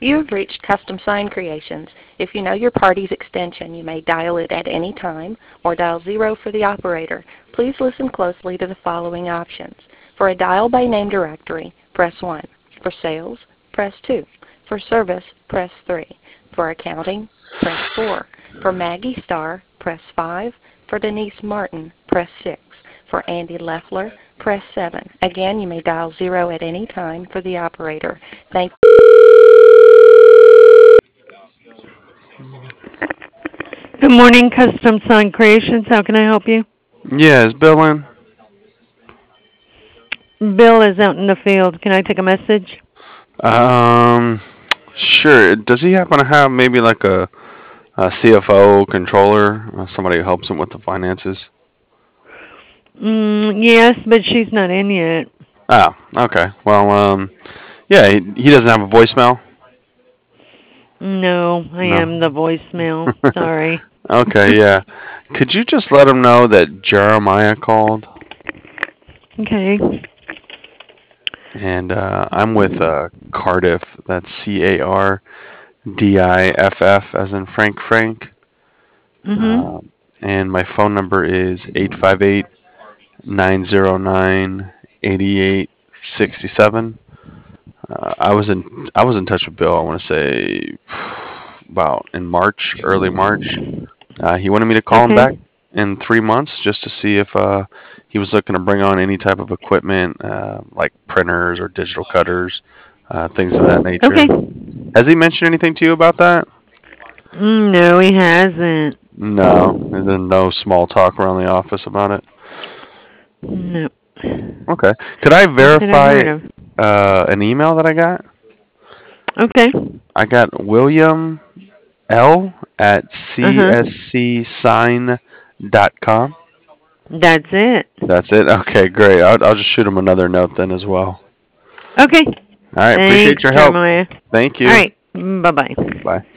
You have reached Custom Sign Creations. If you know your party's extension, you may dial it at any time or dial 0 for the operator. Please listen closely to the following options. For a dial by name directory, press 1. For sales, press 2. For service, press 3. For accounting, press 4. For Maggie Starr, press 5. For Denise Martin, press 6. For Andy Leffler, press 7. Again, you may dial 0 at any time for the operator. Thank Good morning, Custom Sign Creations. How can I help you? Yeah, is Bill in? Bill is out in the field. Can I take a message? Um, sure. Does he happen to have maybe like a CFO, controller, somebody who helps him with the finances? Yes, but she's not in yet. Oh, okay. Well, yeah, he doesn't have a voicemail? No, I am No. the voicemail. Sorry. Okay, yeah. Could you just let him know that Jeremiah called? Okay. And I'm with Cardiff. That's CARDIFF, as in Frank. Mhm. Uh, and my phone number is 858-909-8867. I was in touch with Bill. I want to say about in March, early March. He wanted me to call him Okay. back in 3 months just to see if he was looking to bring on any type of equipment, like printers or digital cutters, things of that nature. Okay. Has he mentioned anything to you about that? No, he hasn't. No, and then no small talk around the office about it. No. Okay. Could I Not that I've verify heard of. an email that I got? Okay. I got William L at Uh-huh. cscsign.com. That's it. That's it? Okay, great. I'll just shoot him another note then as well. Okay. All right, appreciate Thanks, your help. Jeremiah. Thank All you. right. Bye-bye. Bye.